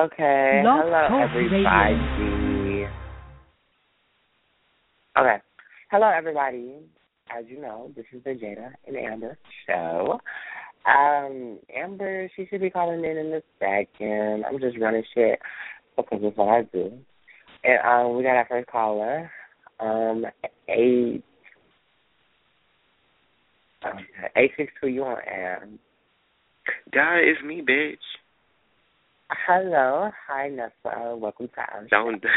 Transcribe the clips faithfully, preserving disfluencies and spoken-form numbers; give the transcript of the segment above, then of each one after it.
Okay, Blog hello Talk everybody. Okay, hello everybody. As you know, this is the Jada and Amber show. Um, Amber, she should be calling in in a second. I'm just running shit because that's what I do. And um, we got our first caller. Um, eight um, eight six two. You on air? God, it's me, bitch. Hello, hi Nessa. Welcome to our show. Don't.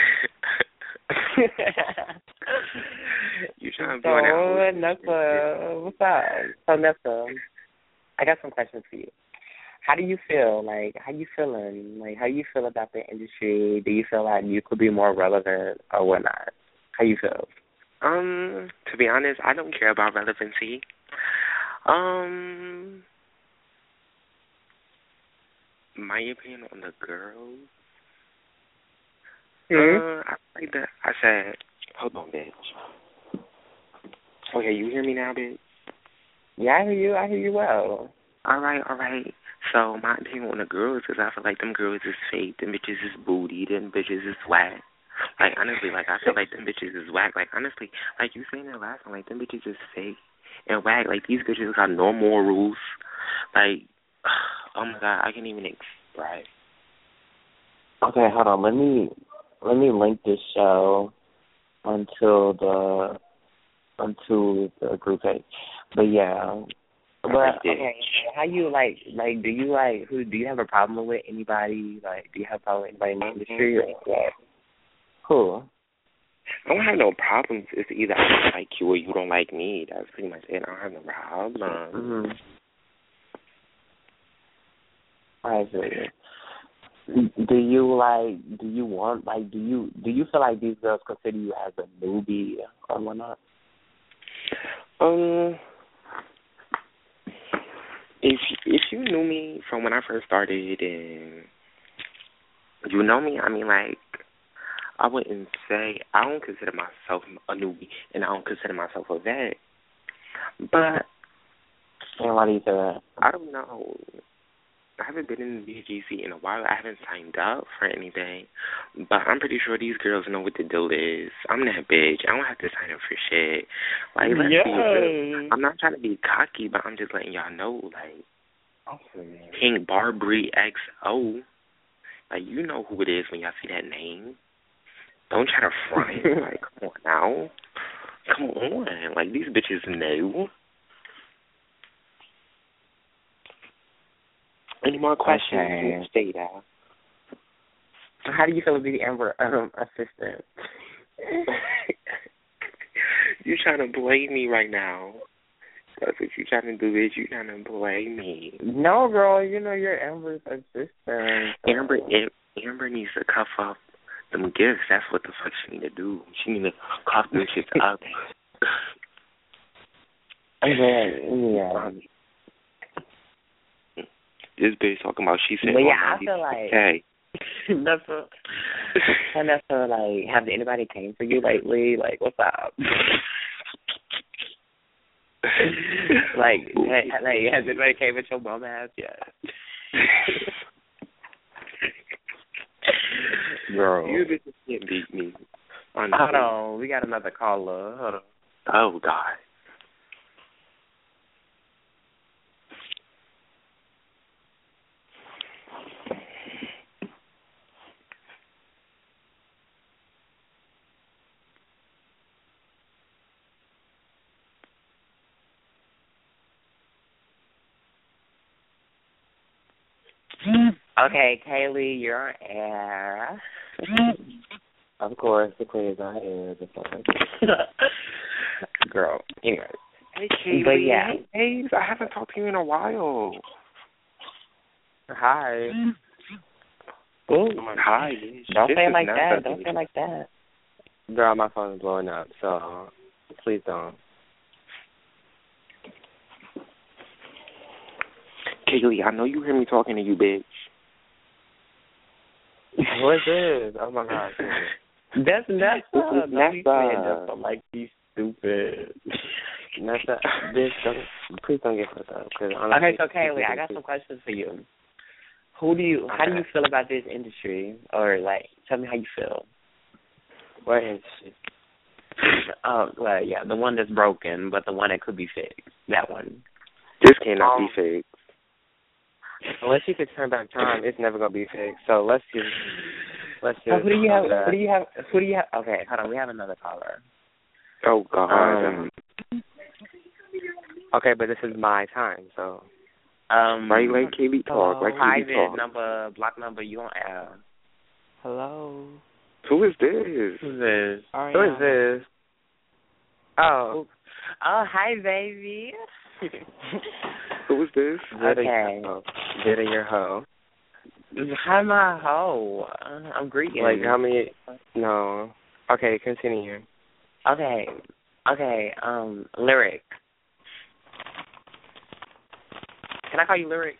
You trying to be so, on that? Nessa, what's up? So Nessa, I got some questions for you. How do you feel? Like, how you feeling? Like, how you feel about the industry? Do you feel like you could be more relevant or whatnot? How you feel? Um, to be honest, I don't care about relevancy. Um, my opinion on the girls. Mm-hmm. Uh, I like that. I said, hold on, bitch. Okay, you hear me now, bitch? Yeah, I hear you. I hear you well. All right, all right. So my opinion on the girls is I feel like them girls is fake. Them bitches is booty. Them bitches is whack. Like, honestly, like, I feel like them bitches is whack. Like, honestly, like you saying that last time, like, them bitches is fake and whack. Like, these bitches got no morals. Like, oh, my God, I can't even express. Okay, hold on. Let me let me link this show until the until the group page. But yeah. But okay, how you like like do you like who do you have a problem with anybody? Like do you have a problem with anybody in the industry or what? Who? I don't have no problems. It's either I don't like you or you don't like me. That's pretty much it. I don't have no problem. Mm-hmm. I see. Do you like? Do you want like? Do you do you feel like these girls consider you as a newbie or whatnot? Um, if if you knew me from when I first started and you know me, I mean, like, I wouldn't say I don't consider myself a newbie and I don't consider myself a vet, but and why do you say that? I don't know. I haven't been in the B G C in a while. I haven't signed up for anything, but I'm pretty sure these girls know what the deal is. I'm that bitch. I don't have to sign up for shit. Like, let's be real. I'm not trying to be cocky, but I'm just letting y'all know, like, King Barbary X O, like, you know who it is when y'all see that name. Don't try to front. Like, come on now. Come on. Like, these bitches know. Any more questions? Okay. Stay there. How do you feel about the Amber um, assistant? You trying to blame me right now. That's what you trying to do is you trying to blame me. No, girl, you know you're Amber's assistant. Amber, Amber needs to cuff up them gifts. That's what the fuck she need to do. She need to cuff them shit up. Okay, yeah. This bitch talking about she said, but oh, yeah, I feel like okay. that's a, and that's a, like, have anybody came for you lately? Like, what's up? like, hey, like, has anybody came at your bum ass yet? Girl, You bitches can't beat me. Honestly. Hold on, we got another caller. Hold on. Oh God. Okay, Kaylee, you're on air. Of course, the queen is on air. Girl, anyway. Hey, Kaylee. But yeah. Hey, I haven't talked to you in a while. Hi. Ooh. Hi. Don't this say it like that. that. Don't say it like that. Girl, my phone is blowing up, so please don't. Kaylee, I know you hear me talking to you, bitch. What is this? Oh my God. That's Nessa. This is Nessa. I'm like, she's stupid. Nessa, bitch, don't, please don't get her up. Okay, so Kaylee, I got some questions for you. who do you? How do Okay. you feel about this industry? Or like, tell me how you feel. What industry? Oh, well, yeah, the one that's broken, but the one that could be fixed. That one. This cannot Um, be fixed. Unless you could turn back time, it's never gonna be fixed. So let's just let's just. So who do you have? uh, Who do you have? Who do you have? Okay, hold on. We have another caller. Oh God. Um, Okay, but this is my time, so. um, Why you let K B talk? Why K B private talk? number, block number. You on air? Hello. Who is this? Who's this? Who is this? Oh. Oh, hi, baby. Who is this? Okay. Did it your hoe? Hi, my hoe. I'm greeting. Like how many? No. Okay, continue. Okay. Okay. Um, Lyric. Can I call you Lyric?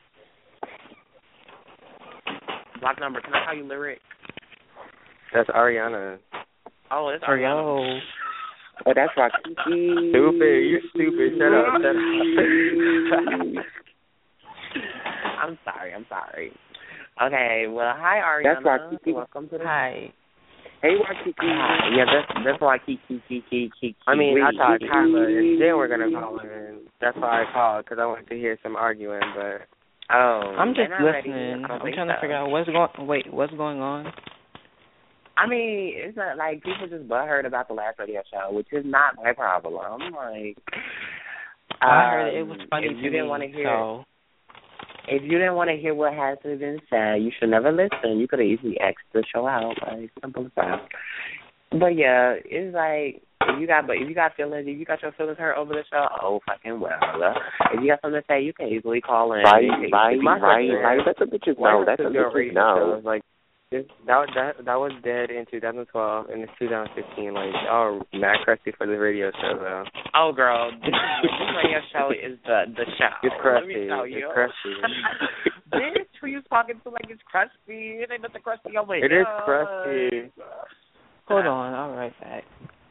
Block number. Can I call you Lyric? That's Ariana. Oh, it's Ariana. Oh, that's Rakiki. Stupid. You're stupid. Shut up. Shut up. I'm sorry. I'm sorry. Okay. Well, hi, Ariana. That's Rakiki. Welcome to the. Hi. Hey, Rakiki. Hi. Yeah, that's that's why Kiki Kiki Kiki. I mean, I thought Kiki. Kyla and Jen were gonna call in. That's why I called, because I wanted to hear some arguing. But Oh, I'm just they're not ready. listening. I don't I'm think trying to so. figure out what's going. Wait, what's going on? I mean, it's not like people just butthurt about the last radio show, which is not my problem. Like, I heard it um, was funny if to you didn't me, want to hear, so if you didn't want to hear what has been said, you should never listen. You could have easily X'd the show out, like simple as that. But yeah, it's like if you got, but if you got feelings, if you got your feelings hurt over the show, oh fucking well. If you got something to say, you can easily call in. Right, You can right, easily- right, right. Let the bitches know. Let the your bitches radio know. shows, like this, that that that was dead in two thousand twelve, and it's two thousand fifteen. Like y'all mad crusty for the radio show though. Oh, girl, this, this radio show is the the show. It's Let me crusty. tell It's you. crusty. Bitch, who you talking to like it's crusty? It ain't nothing crusty over It here. is crusty. hold on. I'll right back.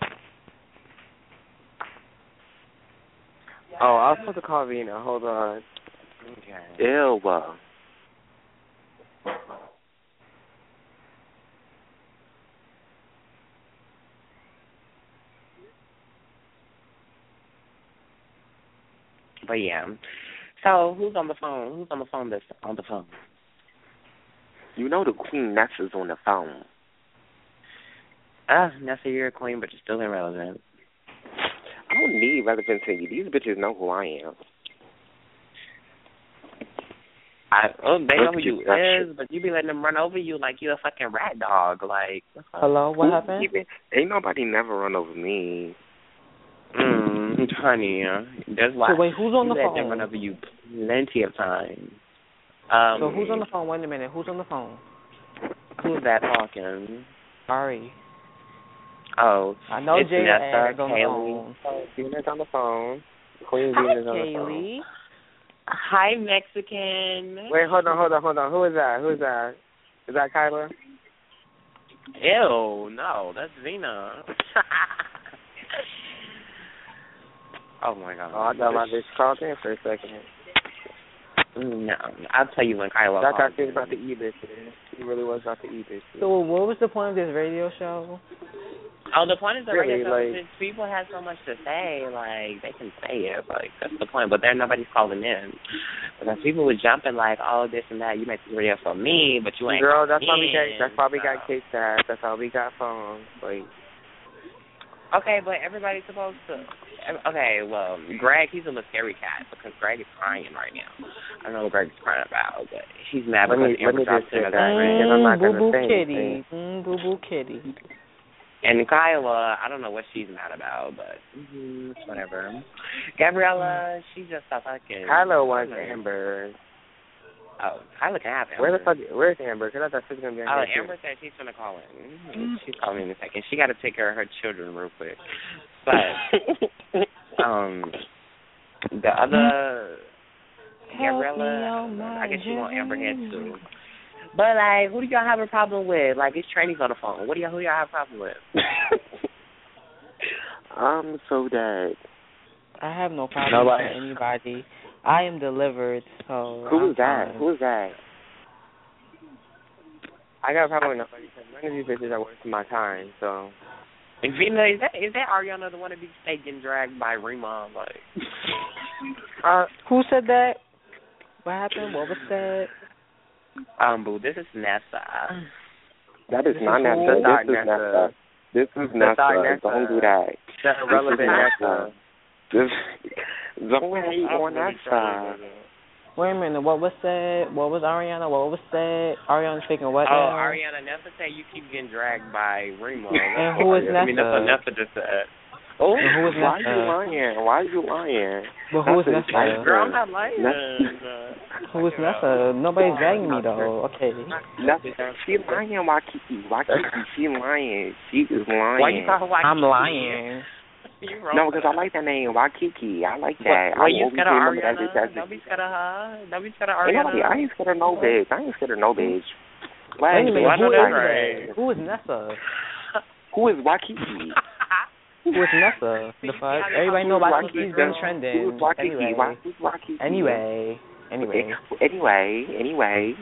Oh, I was supposed to call Vina. Hold on. Okay. Ew. But yeah. So who's on the phone? Who's on the phone that's on the phone? You know the Queen Nessa's on the phone. Ah, Nessa, you're a queen, but you're still irrelevant. I don't need relevancy. These bitches know who I am. I oh they know Look who at you you, that is, but you be letting them run over you like you a fucking rat dog. Like Hello, what Who happened? even- Ain't nobody never run over me. Mm, honey, uh, that's why. So wait, who's on you the let them phone? run over you plenty of times. Um, So who's on the phone? Wait a minute. Who's on the phone? Who's that talking? Sorry. Oh, I know it's Jada Nessa, is on the Kaylee. phone. Vina's on the phone. Queen Hi, Vina's on the phone. Kaylee. Hi, Mexican. Wait, hold on, hold on, hold on. Who is that? Who is that? Is that Kyla? Ew, no, that's Zena. Oh my god. Oh, I thought my bitch called in for a second. No, I'll tell you when Kyla I thought calls she was in. about to eat bitches. She really was about to eat bitches. So what was the point of this radio show? Oh, the point is the Really, radio show like- is that people have so much to say, like, they can say it, like, that's the point, but there nobody's calling in. Because people were jumping like, oh, this and that, you make this radio for me, but you ain't Girl, that's why calling we got in, that's why we so. got K-Stats. That's why we got phones. Like Okay, but everybody's supposed to. Okay, well, Greg, he's a little scary cat because Greg is crying right now. I don't know what Greg is crying about, but he's mad Let because me- let Amber me dropped just him sit as a back. friend. Because I'm not Mm, gonna boo boo say kitty. anything. Mm, boo boo kitty. And Kyla, I don't know what she's mad about, but mm, whatever. Gabriella, she just stopped fucking. Kyla wants Amber. Oh, Kyla can have Amber. Where the fuck? Where's Amber? Because I thought she was gonna be on Oh, here, too. Amber said she's gonna call in. Mm, She's calling in a second. She got to take care of her children real quick. But um, the other Gabriella, I guess she want Amber head too. But like, who do y'all have a problem with? Like, it's trainees on the phone. What do y'all who y'all have a problem with? I'm so dead. I have no problem Nobody. with anybody. I am delivered, so Who I'm is that? fine. Who is that? I got a problem with nobody because none of these bitches are worth my time. So. And Vina, is that is that Ariana the one that be stay getting dragged by Rima? Like, uh, who said that? What happened? What was said? Um, boo, this is Nessa. That is This not is Nessa. cool. This is Nessa. This is That's Nessa. not Nessa. Don't do that. That's irrelevant, Nessa. This, don't hate on Nessa. Wait a minute. What was said? What was Ariana? What was said? Ariana speaking what Oh, now? Ariana, Nessa said you keep getting dragged by Rima. And who is I mean, that's what Nessa? Nessa just said. Oh, And who is why Nessa? you lying? Why you lying? But who is Nessa is Nessa? Girl, I'm not lying. Nessa. Who is Nessa? Nobody's dragging me though. Okay. Nessa, she lying, Wakiki. Wakiki, she lying. She is lying. Why you talking like I'm lying. You wrong. No, because I like that name, Wakiki. I like that. Well, I you always scared of remember that bitch Ariana? as Don't be scared of her. Don't be scared of Ain't nobody, I Ariana. ain't scared of no bitch. I ain't scared of no bitch. Wait a minute. Why Who not is right? that? Who is Nessa? Who is Wakiki? Who is Nessa? The fuck? Everybody know Wakiki's been trending. Who is Wakiki? Anyway. Why, who's Wakiki? Anyway. Anyway. Anyway. Anyway.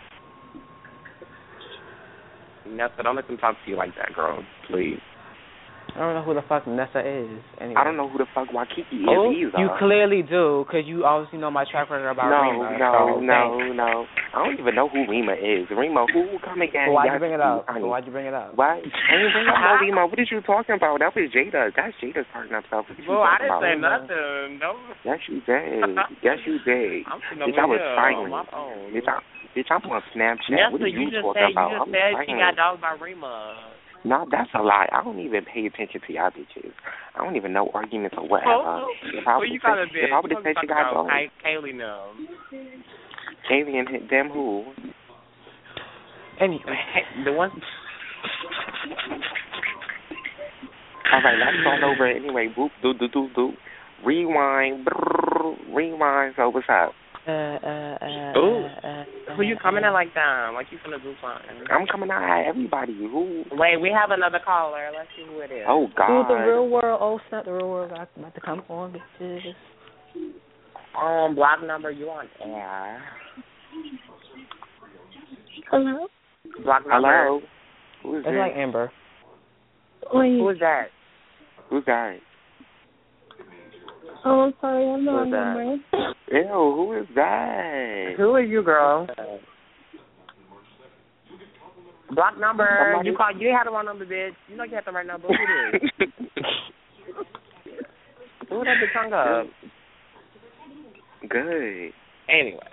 Nessa, don't let them talk to you like that, girl. Please. I don't know who the fuck Nessa is. Anyway. I don't know who the fuck Wakiki is Oh, either. you clearly do, because you obviously know my track record about no, Rima. No, so no, thanks. no. I don't even know who Rima is. Rima, who come again? So why'd Yes, you bring it up? honey. So why'd you bring it up? Why? I ain't bring up no Rima. What are you talking about? That was Jada. That's Jada's starting up stuff. What you Well, I talking didn't say about? nothing. No. Yes, you did. Yes, you did. I'm sitting Bitch, I over was here silent. on my phone. Bitch, I, bitch, I'm on Snapchat. Nessa, What are you, you, just talking said about? you just I'm said she got silent. dogged by Rima. No, that's a lie. I don't even pay attention to y'all bitches. I don't even know arguments or whatever. Oh, If I well, would you have got a said, bitch. if I would have said she got about dogged, Kay- Kaylee now. Kaylee and them who? Anyway. The one. All right, let's start over anyway. Boop, doop, doop, doop, doop. Rewind, brrr, rewind. So what's up? Uh, uh, uh, Ooh. uh, uh, Who you coming at like that? Like you finna do something. I'm coming out at everybody. Who? Wait, we have another caller. Let's see who it is. Oh God. Who's the real world? Oh, snap, the real world about about to come on, bitches. Um, block number, you on air. Hello? Block number. Hello. Who is It's this? like Amber. Wait. Who is that? Who's that? Oh, I'm sorry, I'm the Who is wrong that? number. Ew, who is that? Who is you, girl? Block number. Somebody- You call. You had the wrong number, bitch. You know you had the right number. Who it is? Who that bitch hung up? Good. Anyway.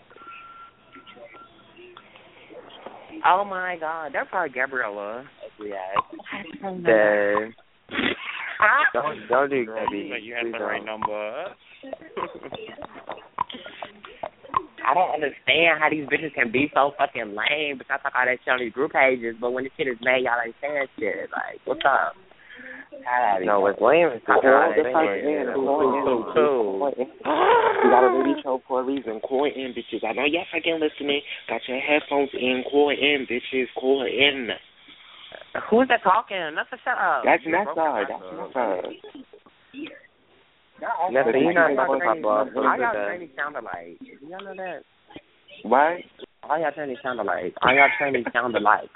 Oh my God, that's probably Gabriella. Yeah. The, don't, don't do Gabby. You had Please the right don't. number. I don't understand how these bitches can be so fucking lame because I talk all that shit on these group pages, but when the shit is made, y'all ain't saying shit. Like, what's up? No, what's lame is talking all that Just like shit. men, Yeah, who- cool, cool, cool. You got a lady show for a reason. Call in, bitches. I know y'all fucking listening. Got your headphones in. Call in, bitches. Call in. Who's that talking? Nessa, shut up. That's You Nessa. broke That's your Nessa. Nessa, you're not All supposed to pop off. y'all Don't do that. trainees sound alike. Y'all know that? What? All y'all trainees sound alike. All y'all trainees sound alike.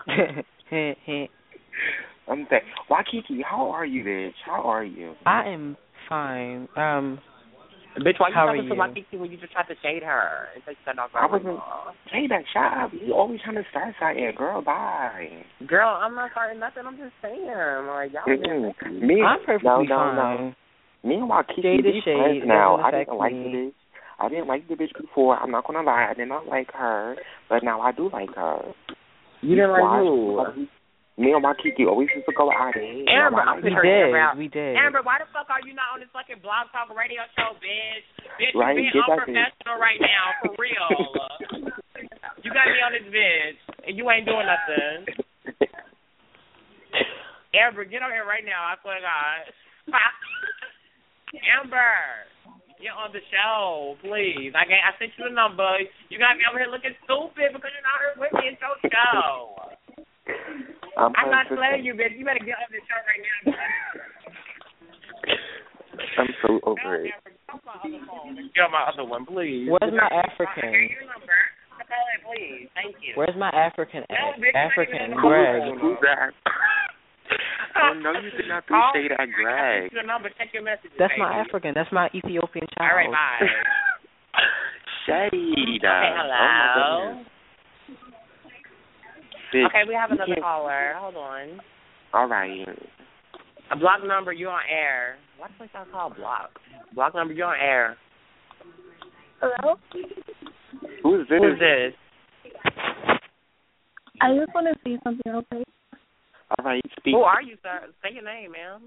I'm saying, Wakiki, how are you, bitch? How are you? I am fine. Um, Bitch, why you How are talking to you? Wakiki when you just tried to shade her? And say that I wasn't. Hey, that shut up. You always trying to start something, girl. Bye. Girl, I'm not starting nothing. I'm just saying. Like, y'all Mm-mm. been Me, I'm perfectly no, no, fine. no. Me and Wakiki Shade be is shade. friends It now. doesn't I didn't affect like me. the bitch. I didn't like the bitch before. I'm not gonna lie. I did not like her, but now I do like her. You didn't like Why? who? Me and Wakiki always used to go out there. Amber, Now I I'm like We her. picturing did. Amber. We did. Amber, why the fuck are you not on this fucking blog talk radio show, bitch? Bitch, Right, you being get that unprofessional right now, for real. You got me on this bitch, and you ain't doing nothing. Amber, get on here right now, I swear to God. Amber, get on the show, please. I I sent you the number. You got me over here looking stupid because you're not here with me. It's your show. I'm, I'm not persistent. playing you, bitch. You better get on the show right now. I'm so over it. Get on my other phone. Get on my other one, please. Where's my Here's African? your number. Call it, please. Thank Thank you. Where's my African No, ex? bitch, African you Greg. Who's that? Oh, no, you did not Oh, say that, Greg. your number. Check your messages. That's my baby. African. That's my Ethiopian child. All right, bye. Shade. Okay, hello. Oh, my goodness. Okay, we have You another can't- caller. Hold on. All right. A block number, you're on air. Why the fuck y'all call block? Block number, you're on air. Hello? Who's this? Who's this? I just want to say something real quick. All right, speak. Who are you, sir? Say your name, ma'am.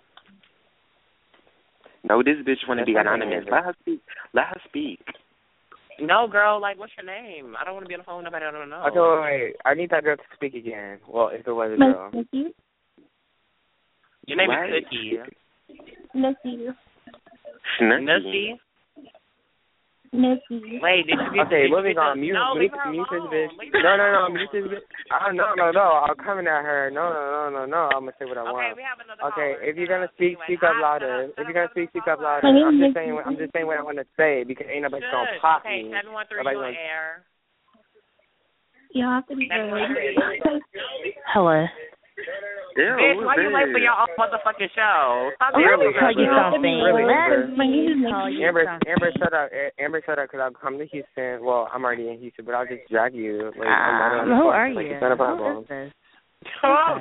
No, this bitch want to be That's not anonymous. her. Let her speak. Let her speak. No, girl, like, what's your name? I don't want to be on the phone with nobody I don't know. Okay, wait, wait. I need that girl to speak again. Well, if it was a girl. Miss Nikki. Your name Right. is Cookie. Nikki. Snooki. Nusky? Nikki. Wait, did you get Okay, did you moving get on. the- Mute, no, mute, leave her mute this alone. bitch. Leave her No, no, no, alone. mute this bitch. Oh, no, no, no. I'm coming at her. No, no, no, no, no. I'm gonna say what I Okay, want. we have another Okay, caller. if you're Shut gonna up. speak, Anyway, speak up hi, louder. shut up, If shut you're gonna up, speak, speak shut up up. louder. My name I'm is just saying. Nikki. I'm just saying what I want to say because ain't nobody gonna Shush. pop Okay, me. seven one three, Nobody you on gonna- air. You have to be seven one very. three. Hello. Ew, Bitch, who's why you late for this? your own motherfucking show? Stop Let being me rude. tell you You have to something. be really Let good. My name is me tell Nikki. you Amber, something. Amber, shut up. A- Amber, shut up, because I'll come to Houston. Well, I'm already in Houston, but I'll just drag you. Like, I'm not on Um, the who phone. are Like, you? it's not a Who problem. is this? Oh.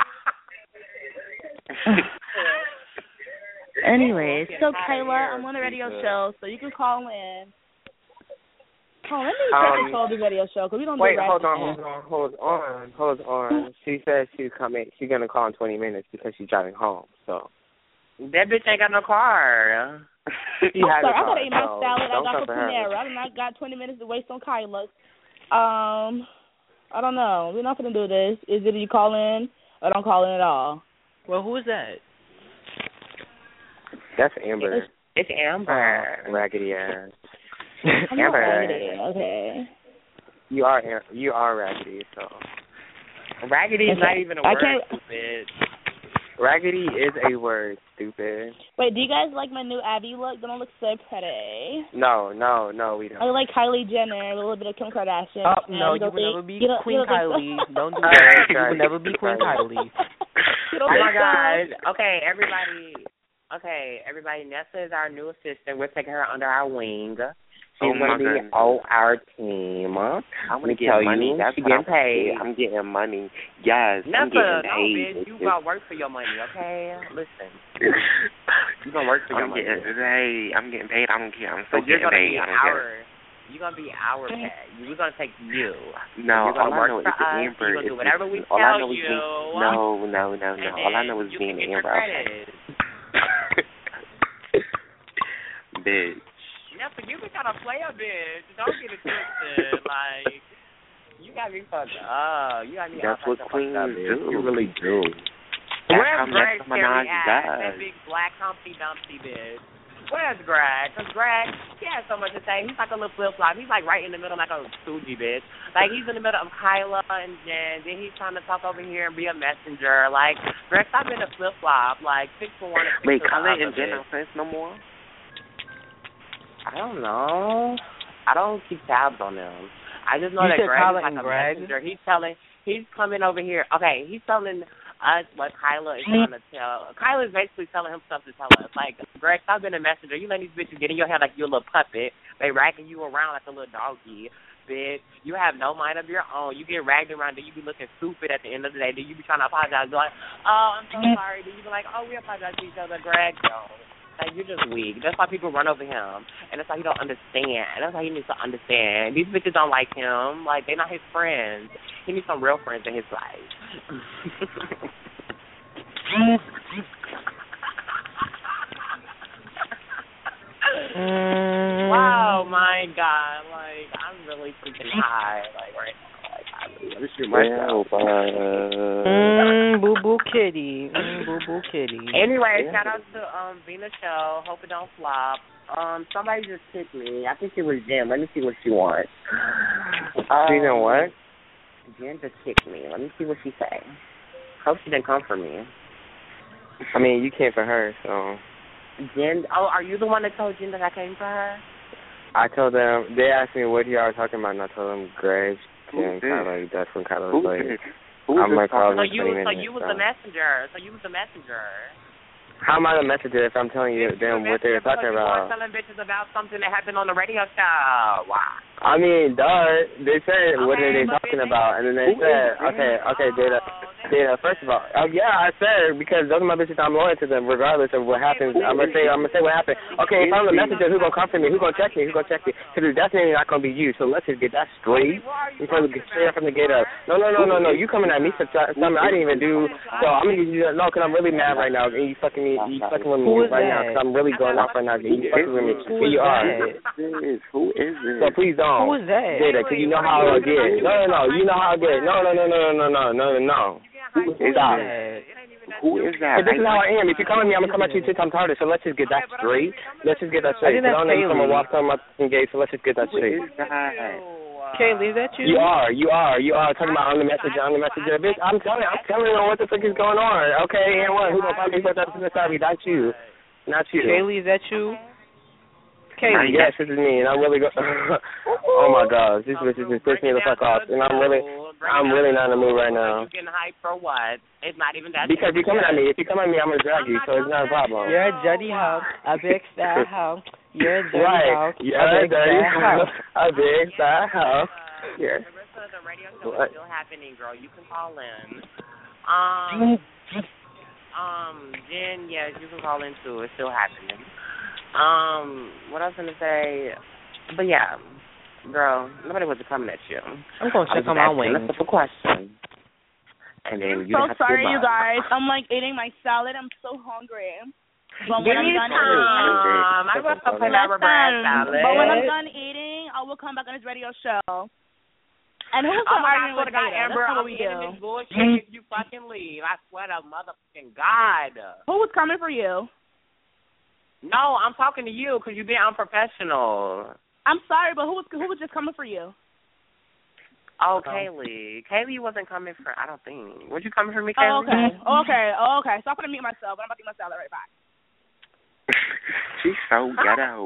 Anyways, So Outta Kayla, here, I'm on the radio Jesus. show, so you can call in. Oh, let me Um, take control of the radio show because we don't Wait, do hold on, ratchet hold on, hold on, hold on. She said she's coming. She's gonna call in twenty minutes because she's driving home. So That bitch ain't got no car. she I'm has sorry, a I car. gotta eat my so salad. I don't got come from for her. Panera. I did not got twenty minutes to waste on Kyla. Um, I don't know. We're not gonna do this. Is it you call in or don't call in at all? Well, who is that? That's Amber. It's, it's Amber. Oh, raggedy ass. I'm not Amber. raggedy. Okay. You are Am- you are raggedy. So Raggedy is Okay. not even a I word, can't- stupid. raggedy is a word. Stupid. Wait, do you guys like my new Abby look? Don't it look so pretty? No, no, no, we I don't. look like Kylie Jenner, a little bit of Kim Kardashian. Oh, and no, you you don't will think- never be you don't- Queen you don't think Kylie. so? Don't do All that. right, You will sorry. never be Queen Sorry. Kylie. You don't Oh my think so? God. Okay, everybody. Okay, everybody. Nessa is our new assistant. We're taking her under our wing. She's Oh, my gonna be goodness. on our team. I'm Let me gonna get tell money. you, That's she what getting I'm paid. paid. I'm getting money. Yes, I'm Nessa, getting no, paid. bitch. It's You just- gonna work for your money, okay? Listen, you gonna work for your I'm money. getting paid. I'm getting paid. I don't care. I'm so But you're getting gonna paid. be I don't care. our. You're gonna be our pet. We're gonna take you. No, you're gonna all I work know for is us. Amber. You're gonna do is- whatever we all tell I know is you. being, no, no, no, no. And All I then know is you being can get your Amber. Okay. credit. Bitch. Yeah, but you be trying to play a bitch. Don't get it twisted. Like, you got me fucked up. You got me That's all what fucked queens up, bitch. do. You really do. That's Where's how Greg Nicki Terry Minaj at? does. That big black Humpty Dumpty bitch. Where's Greg? Because Greg, he has so much to say. He's like a little flip-flop. He's like right in the middle like a Suji bitch. Like, he's in the middle of Kyla and Jen. Then he's trying to talk over here and be a messenger. Like, Greg, stop being a flip-flop. Like, six for one and six Wait, for the Kyla other, and Jen bitch. don't sense no more? I don't know. I don't keep tabs on them. I just know You that said Greg Kyla is like and a Greg? messenger. He's telling, he's coming over here. Okay, he's telling us what Kyla is trying to tell. Kyla is basically telling him stuff to tell us. Like, Greg, stop being a messenger. You let these bitches get in your head like you're a little puppet. They ragging you around like a little doggy. Bitch, you have no mind of your own. You get ragged around, then you be looking stupid at the end of the day. Then you be trying to apologize. Be like, oh, I'm so sorry. Then you be like, oh, we apologize to each other. Greg, no. Like, you're just weak. That's why people run over him. And that's why he don't understand. And that's why he needs to understand. These bitches don't like him. Like, they're not his friends. He needs some real friends in his life. Mm. Wow, my God. Like, I'm really freaking high. Like, right now. Like, I really want to shoot myself. Mm, boo boo kitty. Mm, boo boo kitty. Anyway, shout out to um Vina Show. Hope it don't flop. Um, somebody just kicked me. I think it was Jen. Let me see what she wants. Um, She's in what? Jen just kicked me. Let me see what she say. Hope she didn't come for me. I mean, you came for her, so. Jen, oh, are you the one that told Jen that I came for her? I told them, they asked me what y'all were talking about, and I told them Greg and Kyla, that's when Kyla was Who's like, this? Who's I'm this like, calling So in you, twenty so minutes. you was so. the messenger. So you was the messenger. How am I the messenger if I'm telling you Yes, you're them the what they're messenger talking because you were about? telling bitches about something that happened on the radio show. Wow. I mean, duh. They said, what are Okay, they but talking then- about? And then they Who said, is okay, okay, Oh, Data, that's- Data, first of all, oh, yeah, I said, because those are my bitches, I'm loyal to them, regardless of what happens. but I'm going to say, I'm going to say what happened. Okay, if I'm the messenger, who's going to come for me? Who's going to check me? Who's going to check me? Because it's definitely not going to be you, so let's just get that straight. What are you Before we talking get straight up about? from the gate up. No, no, no, no, no. You coming at me for t- something I didn't even do. So I'm gonna give you that. No, because I'm really mad right now. And you fucking me. You fucking with me Who is right now. that? Because I'm really going off right now. And you fucking with me. Who And is you are. that? Who is this? So please don't. Who is that? Data, because you know how I get. No, no, no. You know how I get. No, no, no, no, no, no, no, no, no. Who is Stop. that? Who is that? But this is how I am. If you come at me, I'm gonna come at you two times harder. So let's just get that straight. Let's just get that straight. I think that's I don't know you from a Kaylee. walk from my fucking gate. So let's just get that Who straight. is that? Kaylee, is that you? You are, you are, you are talking about on the messenger, on the messenger. Bitch, I'm telling, I'm telling you what the fuck is going on. Okay, and what? Who's gonna find me for that? Sorry, not you, not you. Kaylee, is that you? Kaylee. Yes, this is me, and I'm really go. Oh my God, this bitch is just pissing me the fuck off, and I'm really, I'm really not in the mood right now. You getting hyped for what? It's not even that. Because you're coming at me. If you come at me, I'm gonna drag you, so it's not a problem. You're a dirty hoe, a big fat hoe. You're a dirty Right, hoe, you're a a big dirty fat hoe, hoe. a big fat hoe. Yeah. Larissa, the radio show What? is still happening, girl. You can call in. Um, um, Jen, yes, you can call in too. It's still happening. Um, what I was gonna say, but yeah, girl, nobody was coming at you. I'm gonna check on my wings. That's a question. And then I'm you so have sorry, to you guys. I'm like eating my salad. I'm so hungry. But Give when I'm me done some. I eating, want some Listen, Panera Bread salad. but when I'm done eating, I will come back on this radio show. And who's Oh gonna my argue God, with God, Data? Amber, That's I'm what we getting do. this bullshit if you fucking leave. I swear to motherfucking God. Who was coming for you? No, I'm talking to you because you're being unprofessional. I'm sorry, but who was who was just coming for you? Oh, Kaylee. Kaylee wasn't coming for, I don't think. Was you coming for me, Oh, Kaylee? okay. Oh, okay. Oh, okay. So I'm gonna mute myself, but I'm about to eat my salad right back. She's so ghetto.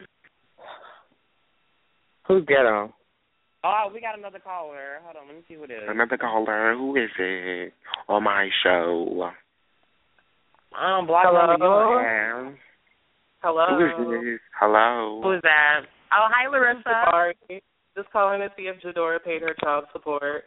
Who's ghetto? Oh, we got another caller. Hold on, let me see who it is. Another caller. Who is it? On my show. Um, block Hello? number you have. Hello. Who is this? Hello. Who is that? Oh, hi, Larissa. Sorry. Just calling to see if Jadora paid her child support.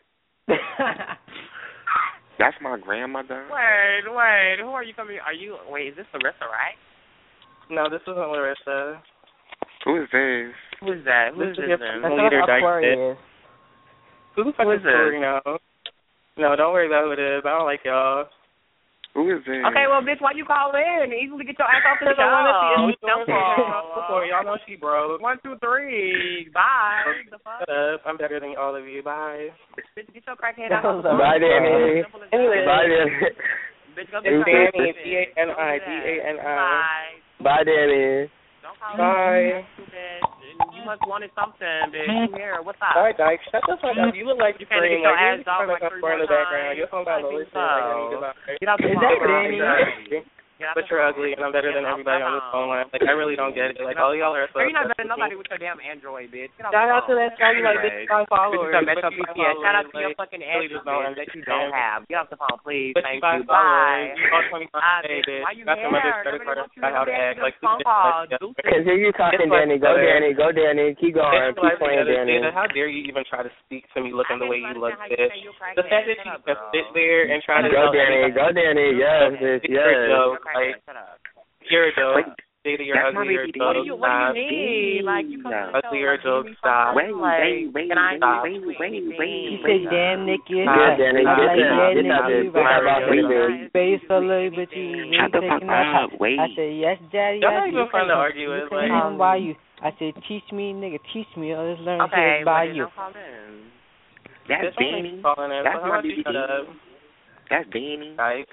That's my grandmother. Wait, wait. Who are you coming? Are you? Wait, is this Larissa, right? No, this isn't Larissa. Who is this? Who is that? Who This is is this? your then? personal leader, Dyke. Aquarius. Who the fuck Who is is this? Tori now? No, don't worry about who it is. I don't like y'all. Who is this? Okay, well, bitch, why you call in? Easily get your ass off the Because I want to see if show. Jadora paid her child support. Y'all know she broke. One, two, three. Bye. The fuck? Shut up. I'm better than all of you. Bye. Bitch, get your crackhead out. That was a- Bye, Danny. Anyway. Bye, Danny. Bitch, go It's get your Danny. ass. D A N I. D A N I. Bye. Bye, Danny. Don't call Bye. me, bitch. You must wanted something, bitch. You here? What's up? Bye, Dyke. Shut the fuck up. You look like You you're can't praying. get your Like, ass off you're like trying to three in the more background. times. Your phone got I low think shit. Like, I need to so. buy. Get off the Is phone. that girl. Danny? Exactly. Get off But the you're phone. ugly, and I'm better than Get off everybody the on this phone. phone line. Like, I really don't get it. Like, all y'all are so. Girl, you're not better than obsessed with nobody me. with your damn Android, bitch. Get off Shout the out to phone. that song you like, Anyways. bitch, five followers. Bitch, But your you P five C S. Shout out to followers, your like, fucking really Android just don't bitch, that you don't understand. have. Get off the phone, please. But Thank you five you. followers. Bye. You all twenty-five Ah, today, bitch, bitch. why you Got your mother's here? credit card. Nobody wants you I how to to act. Like, phone stupid call. shit. Deuces. Because you talking, It's like Danny. Go, better. Danny. Go, Danny. Keep going. It's Keep like playing, the other Danny. Data, how dare you even try to speak to me looking I the way can't you look, understand how you bitch. say you crackhead. The fact that Shut you up, can girl. sit there and try to Go, tell Danny. everybody Go, Danny. Yes, bitch. you're a Yes. joke. You're Like, crackhead. Shut up. you're a joke. Wait. Data, you're That's my ugly, you're a baby What joke. do you What do Stop. you need? Like you come to the Ugly, show, you're a like, give joke. me Stop. something, Wait, like, wait, wait, can I Stop. wait, wait, wait, He wait, said, wait. damn, Nikki. Stop. Good, Danny. Stop. Get like that. that, Get that Nikki, bitch. right. My boss Wait. is big. Space a little bit, you ain't Shut the taking fuck no up. time. Wait. I said, yes, daddy. Y'all yes, not even you fun to can- argue you with, can like- come by you. I said, teach me, nigga, teach me, or just learn Okay, shit by well, you. don't call in. That's Bitch, I'm Danny. calling in. That's So how my about you baby. shut up? That's Danny. Dyke.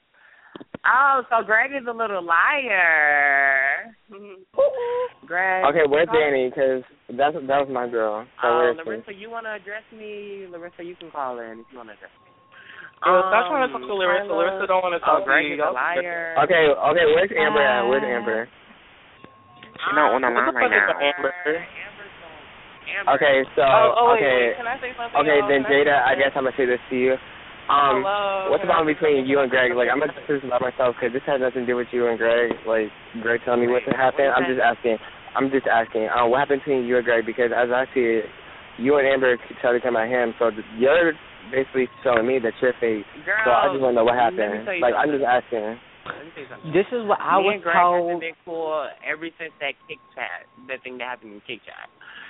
Oh, so Greg is a little liar. Greg. Okay, where's Danny? Because that was my girl. So Oh, where's she? Larissa, you want to address me? Larissa, you can call in if you want to address me. Yo, stop Um, trying to talk to Larissa. Kyla- Larissa don't want to Oh, talk to Greg you. is a Y'all- liar. Okay, okay, where's Amber at? Where's Amber? She's not on the What line the right fuck is now. Amber? Amber's on, Amber. Okay, so oh, oh, wait, okay, wait, can I say something? okay, y'all? then Can I say Jada, I something? guess I'm gonna say this to you. Um, Hello. what's the Can I problem say between something? you and Greg? Like, I'm gonna say this about myself because this has nothing to do with you and Greg. Like, Greg telling me what Wait, happened. what I'm is just asking. I'm just asking. Uh, what happened between you and Greg? Because as I see it, you and Amber keep telling about him. So you're basically showing me that you're fake. Girl, So I just want to know what let me happened. tell you Like, I'm something. just asking. Let me tell you something. This is what I Me was and Greg told. haven't been cool ever since that kick chat, that thing that happened in kick chat.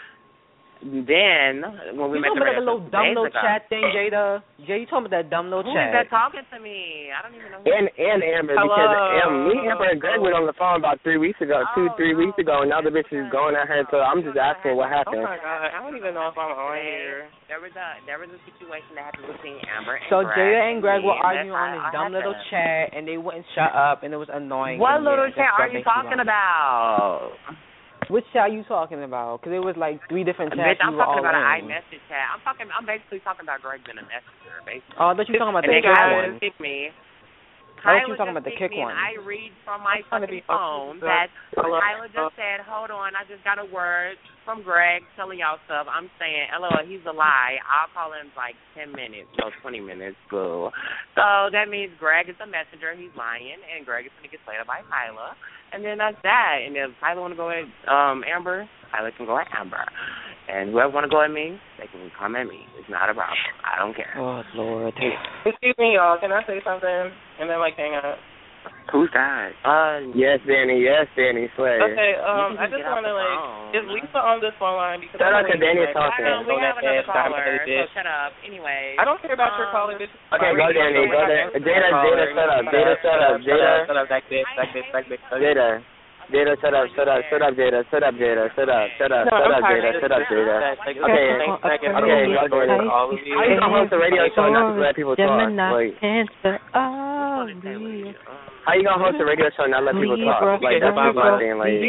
Then when we You met talking the about that little dumb days little ago, chat thing, Jada? Jay, you talking about that dumb little who chat? is that talking to me? I don't even know. Who And and Amber, Hello. because um, me, Amber, and Greg went on the phone about three weeks ago, two, Oh, three no. weeks ago, and now the bitch is going at her. So I'm just asking what Oh happened. my god, I don't even know if I'm on Hey, here. There was a there was a situation that happened between Amber and So Greg. Jada and Greg me, were and arguing that's on this how I dumb had little that. chat, and they wouldn't shut up, and it was annoying. What and little yeah, chat that's are what you makes me talking laugh. about? Which chat are you talking about? Because it was like three different chats. Bitch, I'm we were talking all about in. an iMessage chat. I'm talking. I'm basically talking about Greg being a messenger, basically. Oh, I thought you were talking about And the then kick Kyla one. just kicked me. I thought you Kyla were talking just about the kicked kick me, one. and I read from my I'm trying to fucking be phone fucking that Hello. Kyla just said, "Hold on, I just got a word from Greg telling y'all stuff." I'm saying, "L O L, he's a lie. I'll call him in like ten minutes, no, twenty minutes, boo." So that means Greg is a messenger. He's lying, and Greg is gonna get slayed by Kyla, and then that's that. And if Kyla wanna go at um Amber, Kyla can go at Amber. And whoever want to go at me, they can come at me. It's not a problem. I don't care. Oh, Lord. Excuse me, y'all. Can I say something? And then like hang up. Who's that? Uh, Yes, Danny. Yes, Danny. Slay. Okay, um, You I can just get off want to the like, phone. is Lisa on this phone line? Because Shout I'm out to really, Danny like, talking. I know, we on have that another ass diamond caller, so bitch. shut up. Anyway. I don't care about your Um, caller, bitch. Okay, go Danny. Go there. Jada, Jada, shut up. Jada, shut up. Jada, Shut up, that bitch, that bitch, that bitch. Jada. Jada, shut up, shut up, shut up, Jada, shut up, Jada, shut up, shut up, shut up, Jada, shut up, Jada. Okay, okay, go Danny. How you gonna host a radio show not to let people talk? Like, how you gonna host a radio show not let people talk? Like, that's just my thing. Like,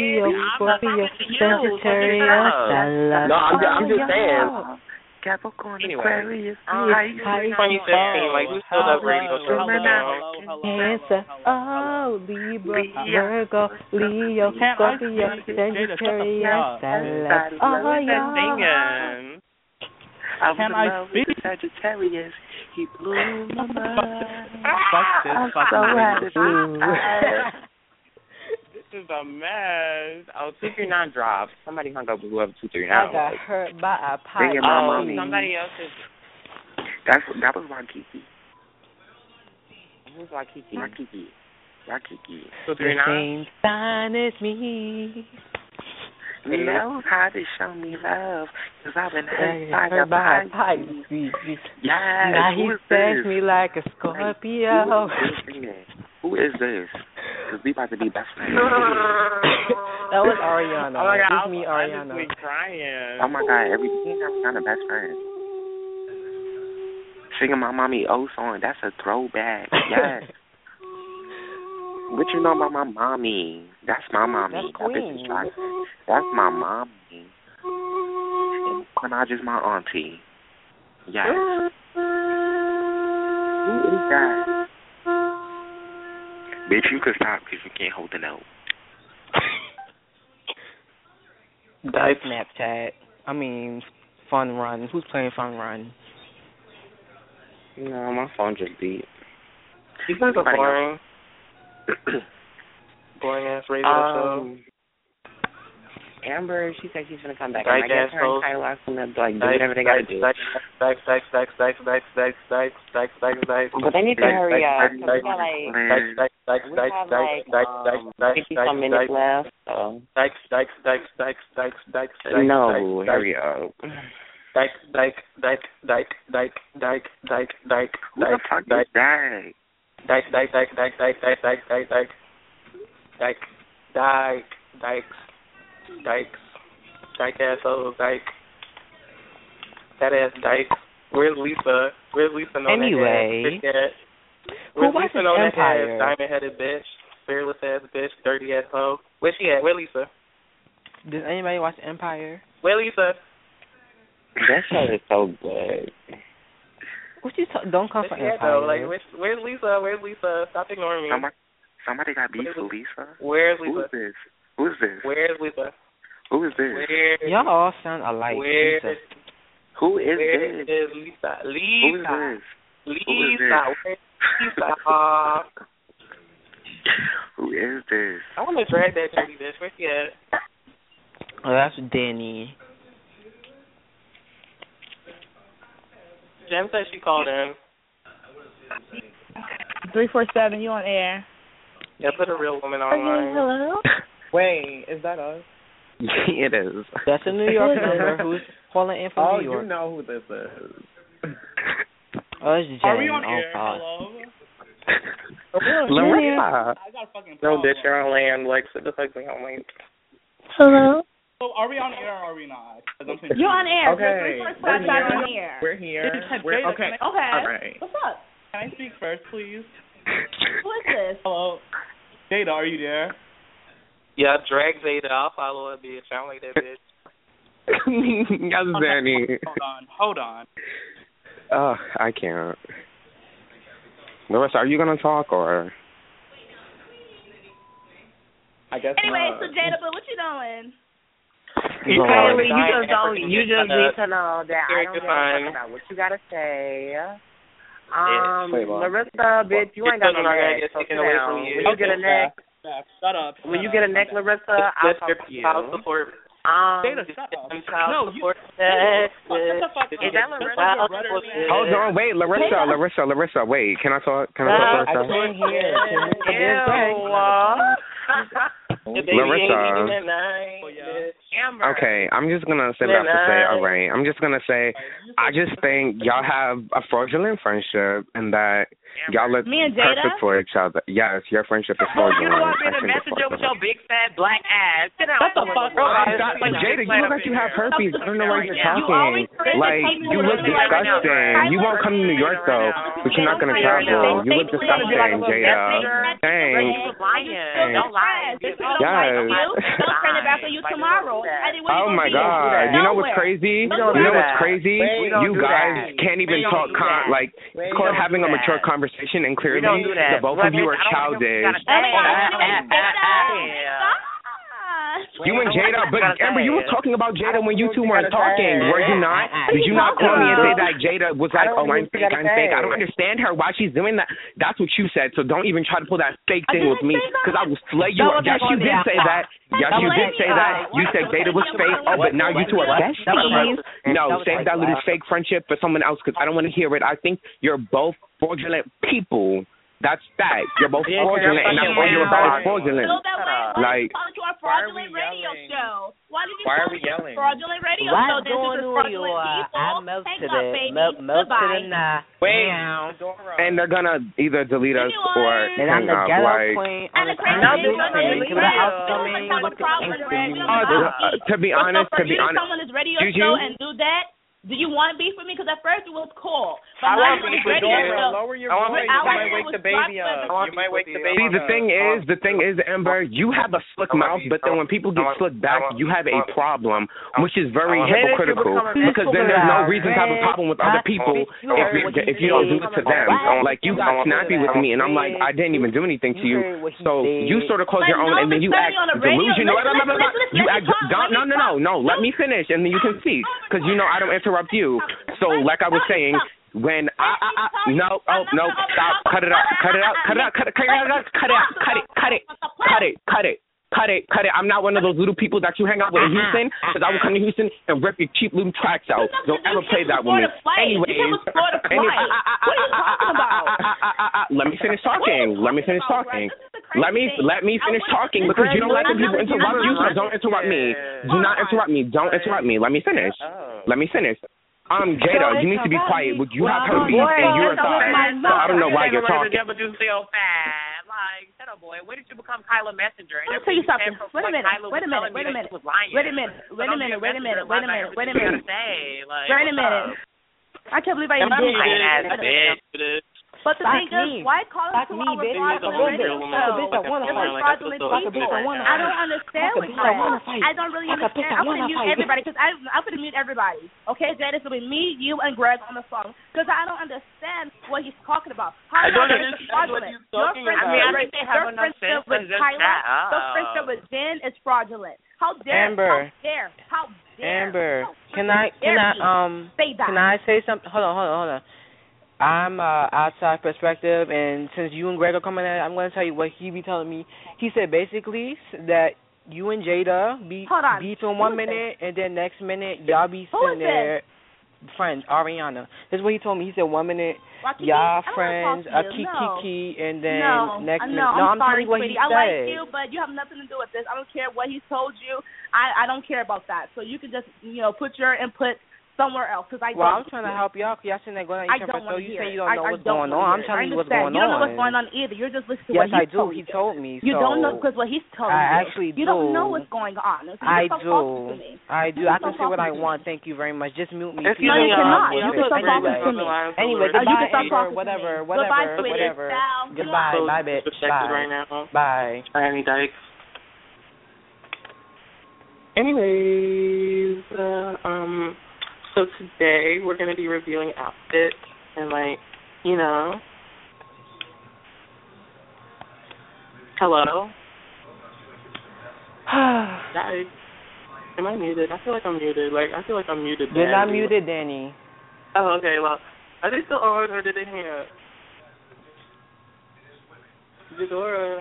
no, I'm just, I'm just saying. Capricorn, Anyway. Aquarius, Um, twenty fifteen, like we still have radio shows. Cancer, oh, Libra, Virgo, Leo, Scorpio, Sagittarius, Sagittarius. Oh, yeah. Singing. I was Can in I love with speak? the Sagittarius. He blew my mind. Fuck this I'm fucking so radio. happy. This is a mess. Oh, two three nine dropped. Somebody hung up with whoever two three I nine got was. hurt by a Bring pipe. it, my Oh, mommy. somebody else is. That's that was Rakiki. Who's Waikiki? Rakiki. Rakiki. Two three The nine. same sign as me. You know how to show me love, cause I've been hurt by Hurt a by a pipe. Pisces. Yes. Now he Who is stabs this? me like a Scorpio. Who is this? Because we about to be best friends. That was Ariana. Oh my God, It's me, I was Ariana. honestly crying. Oh my God, every team has kind of best friends. Singing my mommy O song, that's a throwback. Yes. What you know about my mommy? That's my mommy. That's That bitch is Queen. like, that's my mommy. And Quinaj is my auntie. Yes. Who is that? Bitch, you can stop because you can't hold the note. Dice Snapchat. I mean, Fun Run. Who's playing Fun Run? No, my phone just beat. You guys are boring. Boring ass radio show. Um, Amber, she said she's gonna come back. Dyke And I guess ass her and hoes. Kyla gonna like do whatever they gotta do. Dykes, Dykes, Dykes, Dykes, Dykes, Dykes, Dykes, Dykes, Dykes, Dykes, Dykes. But they need to hurry up. 'Cause we got like Dykes, Dykes, Dykes, we Dykes, have Dykes, like Dykes, um, Dykes, Dykes, fifty some minutes left. So Dykes, Dykes, Dykes, Dykes, Dykes, Dykes, Dykes. no, hurry up. Dyke, Dyke, Dyke, Dyke, Dyke, Dyke, Dyke, Dyke, Who the fuck is Dyke, that? Dyke, Dyke, Dyke, Dyke, Dyke, Dyke, Dyke, Dyke, Dyke, Dyke, Dyke, Dykes, Dykes, Dyke assholes, Dyke. That ass Dyke. Where's Lisa? Where's Lisa known Anyway. that ass? Who Where's watches Lisa known that Empire? ass? Diamond headed bitch. Fearless ass bitch. Dirty ass hoe. Where she at? Where Lisa? Does anybody watch Empire? Where Lisa? That show is so good. What you ta- don't come Where for she at Empire? though? Like, where's, where's Lisa? Where's Lisa? Stop ignoring me. Somebody, somebody got beef with Lisa? Where's Who's Lisa? this? Who's this? Where's Lisa? Who is this? Where, Y'all all sound alike. Where, Jesus. Who is where this? is Lisa? Who is Lisa. this? Lisa. Who is this? Where's Lisa? Uh, Who is this? I want to drag that dirty bitch. Where's she at? Oh, that's Danny. Jem said she called in. Three four seven, you on air? Yeah, put a real woman Okay, online. hello? Wait, is that us? It is. That's a New York number. Who's calling in from Oh, New York? you know who this is. Oh, it's Jen. Are we on oh, air? God. Hello? Larissa. I got a fucking No, problem. bitch, you're on land. Like, sit the fuck down, like. Hello? So are we on air or are we not? 'Cause I'm confused. You're on air. Okay, Three four we're seven, here. on air. We're here. Jada, We're, Jada, okay. can I- Okay. All right. What's up? Can I speak first, please? Who is this? Hello? Jada, are you there? Yeah, drag Zeta. I'll follow her, bitch. I don't like that bitch. Yes, Danny. Hold on. Hold on. Oh, I can't. Larissa, are you gonna talk or? I guess Anyway, not. so Jada, but what you doing? Lord. Kylie, you Sorry, just don't. You just need to know that I Very don't good give a fuck fine. about what you gotta say. Yeah, Um, play ball. Larissa, bitch, you Your ain't got son no already neck. gets So taken sit away down. from you. When you Okay, get a neck, Steph, shut up. when shut you up, get a shut neck, up. Larissa, I'll Just talk your to you. child support. Um, Jada, shut up. And child No, you- support. Shut the fuck Is up. that Larissa? Hold on, wait, Larissa, Larissa, Larissa, wait. Can I talk? Can I I talk, can't Larissa? hear. Can we get Ew. The baby Larissa. ain't eating at night, Oh, yeah. bitch. Amber. Okay, I'm just gonna say what I have to say. All right, I'm just gonna say, I just think y'all have a fraudulent friendship and that y'all look Me and Jada? perfect for each other. Yes, your friendship is Well, fraudulent. you the one I being a think it's messenger with fraudulent. your big fat black ass. Sit down. Shut the fuck Bro, up. I'm not, Jada, you look like you have herpes. I don't know why you're Yeah. You talking. always threaten Like, to you look come to New York right now. disgusting. You won't come to New York, though, but you're not going to travel. You look disgusting, Jada. Thanks. You lying. Don't lie. This Don't don't Yes. like you. They'll turn it back on you tomorrow. Heidi, what you Oh gonna my do? God! You know what's crazy? We don't You do know what's that. crazy? We don't You do guys that. can't even We don't talk do con- that. like We it's called don't having do a mature that. conversation, and We clearly don't do that. the both of you are I don't childish. think Oh my gotta God, say you and Jada. You and Jada, but gotta Amber, you were say. talking about Jada when you two weren't gotta talking, say. were you not? Did you not call me and say that Jada was like, I don't oh, know I'm what you fake, gotta I'm fake. I don't say. understand her, why she's doing that. That's what you said, so don't even try to pull that fake thing with me, because I will slay you. Double Yes, back you on the did say that. Yes, you did say that. You said Jada was fake, oh, but now you two are besties. No, save that little fake friendship for someone else, because I don't want to hear it. I think you're both fraudulent people. That's that. You're both Yeah, fraudulent, and that's all you're about is fraudulent. Feel that way? Why Like, did you call it your why are fraudulent we radio yelling? show? Why did you Why are call we it your yelling? fraudulent radio What's show? This going is on, fraudulent you? people. I melt Hang to up, the baby. melt, melt to Goodbye. the night. Wait, Meow. Dora. and they're gonna either delete us or And I'm hang the up. ghetto Like, queen And on the the crazy No, thing you is, don't we're delete gonna us. have Upcoming a with the problem, Insta, Greg. you We uh, don't uh, have to be But honest, so for to be you to honest, come on this radio Juju? show and do that, do you want to beef with me? Because at first it was cool, but I now want you're on beef this with radio you. show. Lower your I want voice. beef- You I might want wake the beef baby with up. you. You might wake the baby See, up. the thing is, the thing is, Amber, you have a slick mouth, but then when people get slick back, you have a problem, which is very hypocritical. Because then there's no reason to have a problem with other people if you if you don't do it to them. Like you got snappy with me, and I'm like, I didn't even do anything to you. So you sort of close your own, and then you act delusional. You act no, no, no, no. Let me finish, and then you can speak, because you know I don't interrupt you. So, like I was saying, when I, I, I no, oh, no, stop, cut it out, cut it out, cut it out, cut it, cut it out, cut it out, cut it, cut it, cut it, cut it, cut it, cut it. I'm not one of those little people that you hang out with in Houston, because I will come to Houston and rip your cheap little tracks out. Don't ever play that with me. Anyways, what are you talking about? let me finish talking. Let me finish talking. Let me let me finish talking, because you don't like when people interrupt you, so don't interrupt me. Do not interrupt me. Don't interrupt me. Let me finish. Let me finish. Um, Jada, you need to be quiet. You have herpes and you're a thought, so I don't know why you're talking. Like, shut up, boy. When did you become Kyla Messenger? Let me tell you something. Wait a minute. Wait a minute. Wait a minute. Wait a minute. Wait a minute. Wait a minute. Wait a minute. Wait a minute. Wait a minute. I can't believe I even did that. But the Like me. Why call us to our fraudulent radio show? It's fraudulent people. I don't understand what you're saying. I don't really understand. I'm going to mute everybody because I'm going to mute everybody. Okay, Jada, it's going to be me, you, and Greg on the phone because I don't understand what he's talking about. How I don't understand what he's talking about. I mean, I think they have enough sense to just shut up. Your friendship with Jen is fraudulent. How dare? Amber. How dare? How dare? Amber, how can I can I um say that. can I say something? Hold on, hold on, hold on. I'm uh, outside perspective, and since you and Greg are coming at it, I'm going to tell you what he be telling me. He said basically that you and Jada be beefing one minute, and then next minute y'all be sitting there. Friends, Ariana. That's what he told me. He said one minute, Wakiki, y'all friends, a kiki no. kiki, and then no, next no, minute. No, I'm, I'm sorry, telling you what sweetie. he I said. like you, but you have nothing to do with this. I don't care what he's told you. I, I don't care about that. So you can just, you know, put your input somewhere else. Cause I well, don't I'm trying to help y'all because y'all sitting there going on each other. So you say you don't I, know I what's don't going on. I'm hear. telling you what's going on. You don't know what's going on either. You're just listening to yes, what he's I do. told He you. told me. You so don't know because what he's telling I you. I actually you do. don't know what's going on. So I stop do. talking to me. I do. You I can stop say what I talking to want. me. Thank you very much. Just mute me. No, you cannot. You can stop talking to me. Anyway, Oh, you can goodbye, stop Amber. talking Whatever, to me. whatever, Goodbye, sweetie. whatever. Ciao. Goodbye. So Bye, bitch. disrespected Bye. right now. Bye. Annie Dykes. Anyways, uh, um, so today we're going to be reviewing outfits and, like, you know. Hello? Dykes. Am I muted? I feel like I'm muted. Like, I feel like I'm muted. You're not badly. muted, Danny. Oh, okay. Well, are they still on or did they hang up? Jadora.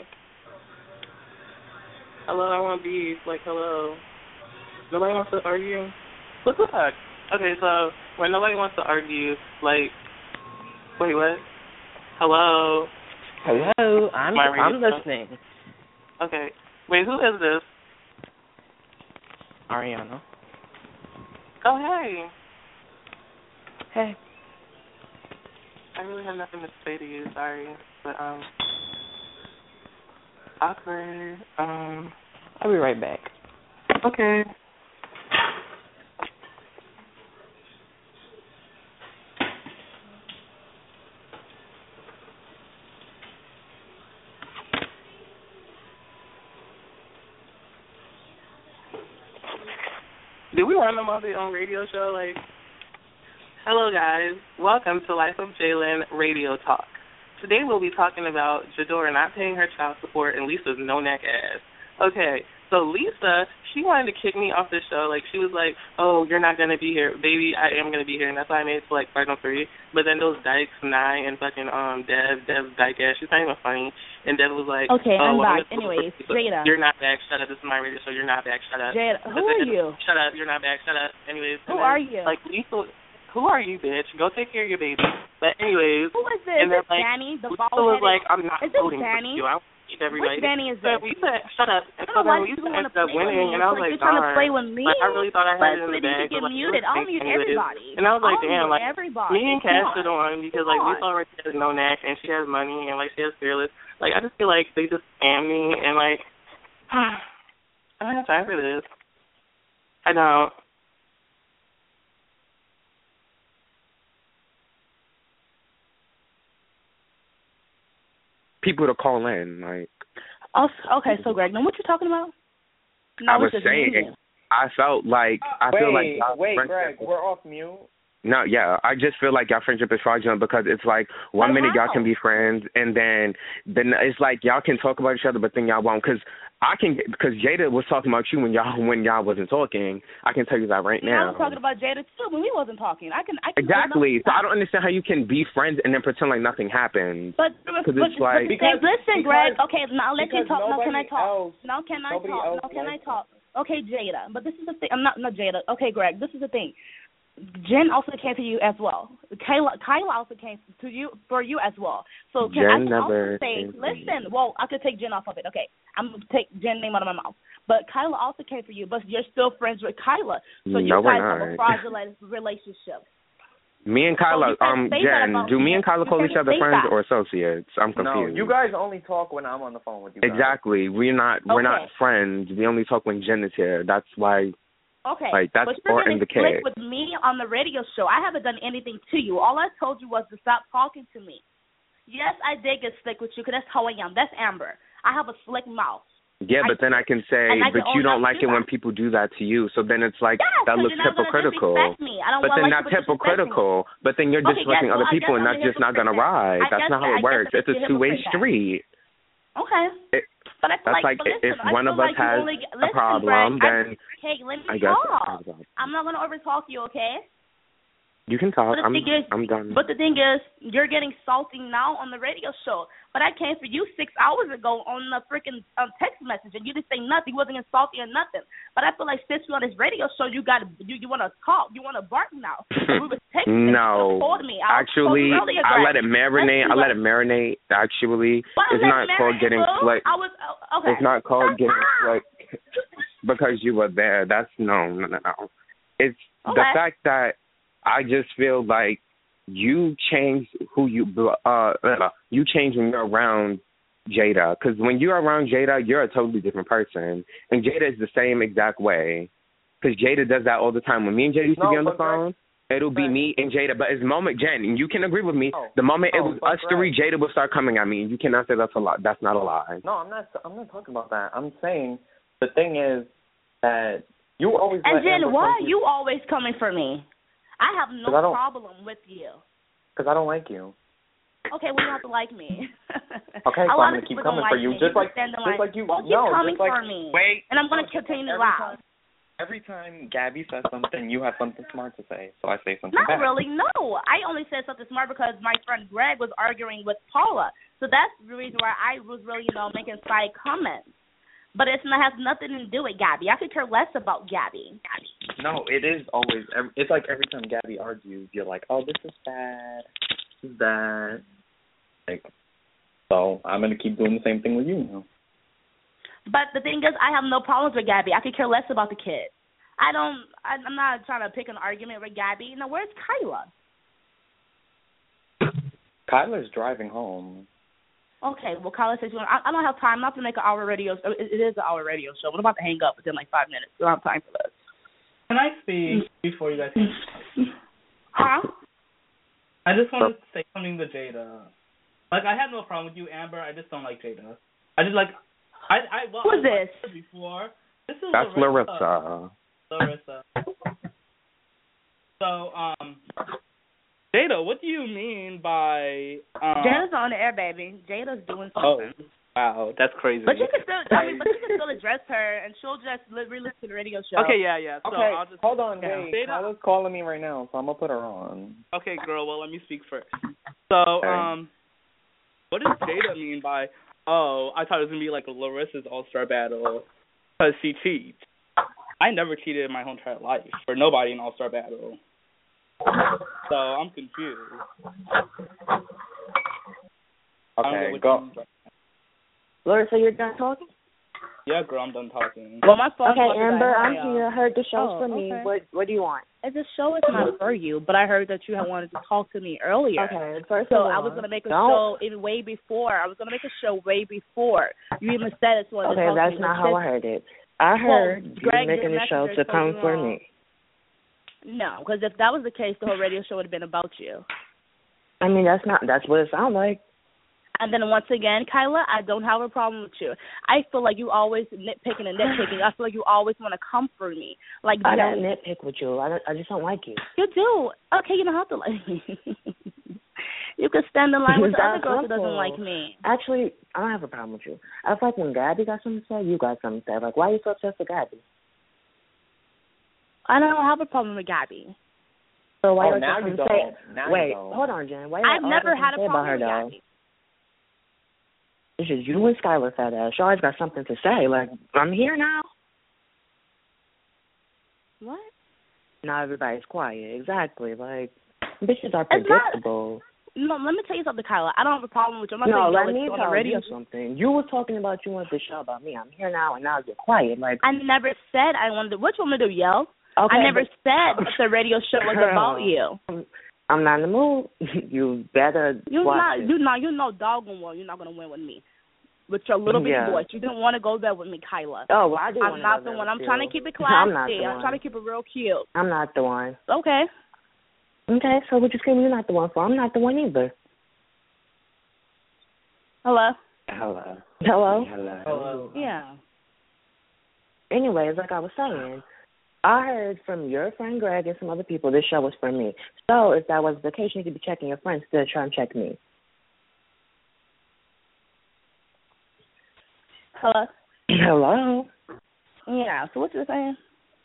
Hello, I want beef. Like, hello. Nobody wants to argue? What the fuck? Okay, so when nobody wants to argue, like, wait, what? Hello? Hello? I'm, I'm listening. Okay. Wait, who is this? Ariana. Oh, hey. Hey. I really have nothing to say to you, sorry. But, um, awkward. Um, I'll be right back. Okay. Did we run them off their own radio show? Like, hello guys, welcome to Life of Jalen Radio Talk. Today we'll be talking about Jadora not paying her child support and Lisa's no-neck ass. Okay, so Lisa, she wanted to kick me off the show. Like, she was like, oh, you're not going to be here. Baby, I am going to be here, and that's why I made it to, like, Final Three. But then those Dykes, Nye, and fucking um Dev, Dev Dyke ass, she's not even funny. And Dev was like, okay, oh, I'm well, back. Anyways, Jada. You're not back. Shut up. This is my radio show. You're not back. Shut up. Jada, who are you? Shut up. You're not back. Shut up. Anyways. Who then, are you? Like, Lisa, who are you, bitch? Go take care of your baby. But anyways. Who is this? And Is this like, Danny, the Lisa bald was like, I'm not is this voting Danny? for you. I don't need everybody. Which Danny is so this? Lisa, shut up. And so then Lisa ended up winning, and I was like, you're trying to play with me? Like, I really thought I had it in the bag. bag. You get like, muted. I'll mute everybody. And I was like, I'll damn, like, everybody. me and Cash are the one because, Come like, on. Lisa already has no neck, and she has money, and, like, she has fearless. Like, I just feel like they just scam me, and, like, I don't have time for this. I don't. People to call in, like. Oh, okay, so Greg, now what you talking about? No, I was saying, I felt like I wait, feel like y'all wait, friendship- Greg, we're off mute. No, yeah, I just feel like y'all friendship is fraudulent because it's like one But minute how? y'all can be friends and then then it's like y'all can talk about each other, but then y'all won't. Because I can, because Jada was talking about you when y'all when y'all wasn't talking. I can tell you that right I now. was talking about Jada too when we wasn't talking. I can, I can Exactly. So I don't understand how you can be friends and then pretend like nothing happened. But, Because but, it's like but because, listen, Greg. Okay, now I'll let you because talk. Now can I nobody talk? else- now can I nobody talk? else Now can I likes talk? Okay, Jada. But this is the thing. I'm not not Jada. Okay, Greg. This is the thing. Jen also came to you as well. Kyla, Kyla also came to you for you as well. So can Jen I can never also say, came to listen. Well, I could take Jen off of it. Okay, I'm gonna take Jen's name out of my mouth. But Kyla also came for you, but you're still friends with Kyla. So No, you we're guys have not. a fraudulent relationship. Me and Kyla, So you can't um, say that Jen, about do me me. and Kyla You call can't each other say friends that. or associates? I'm No, confused. you guys only talk when I'm on the phone with you guys. Exactly. We're not. We're not Okay. friends. We only talk when Jen is here. That's why. Okay, Like, that's but you're or in gonna the click case. with me on the radio show. I haven't done anything to you. All I told you was to stop talking to me. Yes, I did get slick with you because that's how I am. That's Amber. I have a slick mouth. Yeah, but I, then I can say, I but you don't like it when people do that to you. So then it's like, yes, that looks hypocritical. Me. I don't but then like that's hypocritical. But then you're okay, disrespecting yes, other well, people, and that's just not going to ride. I That's not how it works. It's a two-way street. Okay. It, but I feel that's like, like but listen, if one of us like has only, a listen, problem, Greg, then I, hey, let me I guess talk. I'm not going to overtalk you, okay? You can talk. I'm, is, I'm done. But the thing is, you're getting salty now on the radio show. But I came for you six hours ago on the freaking um, text message, and you didn't say nothing. You wasn't salty or nothing. But I feel like since we're on this radio show, you got you, you want to talk. You want to bark now. We was texting. No. You told me. I Actually, earlier, I let it marinate. I let it marinate. Actually, well, it's not called getting slick. I was uh, okay. It's not called getting slick because you were there. That's no, no, no, no. It's okay. the fact that I just feel like you change who you uh you change when you're around Jada, because when you're around Jada, you're a totally different person, and Jada is the same exact way, because Jada does that all the time. When me and Jada used to no, be on the phone, Greg, it'll be Greg. me and Jada, but it's the moment, Jen, and you can agree with me, oh, the moment oh, it was us three, Greg. Jada will start coming at me, and you cannot say that's a lie. That's not a lie. No, I'm not. I'm not talking about that. I'm saying the thing is that you always. And let Jen, Amber why come are to you always coming for me? I have no problem with you. Because I don't like you. Okay, well, you don't have to like me. Okay, so I'm going to keep coming for you. Just like, just like, like you. Well, keep no, coming just like, for me. Wait. And I'm going to no, continue every loud. time, every time Gabby says something, you have something smart to say. So I say something Not back. really, no. I only said something smart because my friend Greg was arguing with Paula. So that's the reason why I was really, you know, making side comments. But it has nothing to do with Gabby. I could care less about Gabby. Gabby. No, it is always. It's like every time Gabby argues, you're like, "Oh, this is bad. This is bad." Like, so I'm gonna keep doing the same thing with you now. But the thing is, I have no problems with Gabby. I could care less about the kid. I don't. I, I'm not trying to pick an argument with Gabby. Now, where's Kyla? Kyla's driving home. Okay, well, Kyla says, I, I don't have time. I'm not to make an hour radio. It, it is an hour radio show. I'm about to hang up within like five minutes. I don't have time for this. Can I speak before you guys? Huh? I just wanted to say something to Jada. Like, I have no problem with you, Amber. I just don't like Jada. I just like. I I well, Who is I this? Before. This is That's Larissa. Larissa. Larissa. So, um, Jada, what do you mean by? Um, Jada's on the air, baby. Jada's doing oh, something. wow, that's crazy. But you can still, I mean, but you can still address her, and she'll just li- re-listen to the radio show. Okay, yeah, yeah. So okay, I'll just, hold on, yeah. wait. Jada, Kyla's calling me right now, so I'm gonna put her on. Okay, girl. Well, let me speak first. So, okay. um, what does Jada mean by? Oh, I thought it was gonna be like a Larissa's All-Star Battle because she cheats. I never cheated in my whole entire life for nobody in All-Star Battle. So I'm confused. Okay, go. Larissa, you're done talking? Yeah, girl, I'm done talking. Well, my phone. Okay, Amber, I'm uh, here. I heard the show's oh, for me. okay. What What do you want? The show is not for you, but I heard that you had wanted to talk to me earlier. Okay, first so of all, I was gonna make a don't. show even way before. I was gonna make a show way before you even said it. So okay, to talk that's to not me. how I heard it. I heard well, you Greg, making your the show messenger to come told you for wrong. me. No, because if that was the case, the whole radio show would have been about you. I mean, that's not. That's what it sounds like. And then once again, Kyla, I don't have a problem with you. I feel like you always nitpicking and nitpicking. I feel like you always want to come for me. Like I that. don't nitpick with you. I don't, I just don't like you. You do. Okay, you don't have to like me. You can stand in line with the other girl who doesn't like me. Actually, I don't have a problem with you. I feel like when Gabby got something to say, you got something to say. Like, why are you so obsessed with Gabby? I don't have a problem with Gabby. So why oh, you now something you to don't. say? Now Wait, you don't. hold on, Jen. Why you I've never had a say problem about her, with though? Gabby. It's just you and Skylar fat ass. She always got something to say. Like, I'm here now. What? Now everybody's quiet. Exactly. Like, bitches are predictable. Not, no, let me tell you something, Kyla. I don't have a problem with you. I'm not no, saying let me on tell the radio. you something. You were talking about you wanted to show about me. I'm here now, and now you're quiet. Like, I never said I wanted to. What you want me to do, yell? Okay, I never but, said that the radio show was about you. I'm not in the mood. You better You watch not it. you not you know doggone well you're not gonna win with me. With your little bit yeah. voice. You didn't want to go there with me, Kyla. Oh, well, I do I'm not go the one. I'm you. trying to keep it classy. I'm not the I'm one. trying to keep it real cute. I'm not the one. Okay. Okay, so what you saying you're not the one for? I'm not the one either. Hello. Hello. Hello. Hello. Hello. Yeah. Anyways, like I was saying, I heard from your friend Greg and some other people this show was for me. So if that was the case, you need to be checking your friends to try and check me. Hello. Hello. Yeah. So what you saying?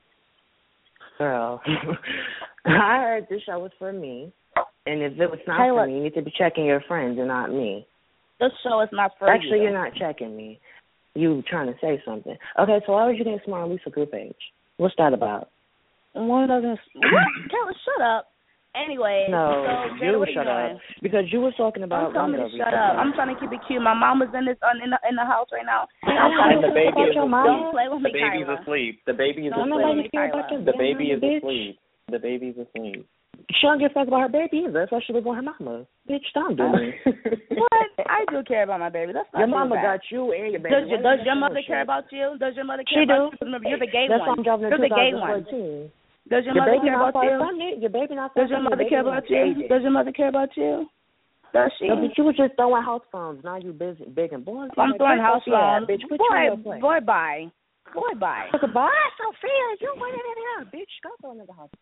Girl, I heard this show was for me, and if it was not Hey, for look. me, you need to be checking your friends and not me. This show is not for Actually, you. you're not checking me. You trying to say something. Okay, so why would you get smart on Lisa group page? What's that about? One doesn't. What? Kelly, shut up. Anyway, No, so Jada, you what are you shut doing? up. Because you were talking about... Don't tell me to Linda shut recently. up. I'm trying to keep it cute. My mom is in this uh, in the in the house right now. I'm trying And to the baby is Don't asleep. play with The me, baby's Kyla. asleep. The baby is Don't play with asleep. me, Kyla. The baby is bitch. asleep. The baby's asleep. She don't give a fuck about her baby either. That's why she live with her mama. Bitch, don't do me. What? I do care about my baby. That's not Your too mama bad. got you and your baby. Does, your, What does is your that mother bullshit? care about you? Does your mother care She about do. you? Remember, you're the gay That's one. why I'm driving in You're the gay one. twenty fourteen. Does your, Your mother baby care not about far you? from me. Your baby not far Does your from me. mother Your care baby about not you? dated. Does your mother care about you? Does she? No, but you was just throwing house phones. Now you busy, big and boy. I'm throwing house yeah, phones. bitch. Put Boy, you in your place. boy, bye. Boy, bye. Bye, Sophia. You went in there, bitch. Go throw another house.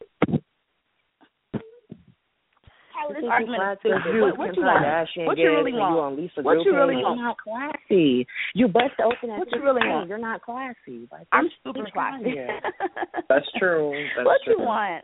Tyler, this This argument is is stupid. you, What, what you want? What you really You want? on Lisa What you Group really page. want? You're not classy. You bust open at What you really sixteen. want? You're not classy. Like, I'm bitch, super bitch, classy. yeah. That's true. That's What true. you want?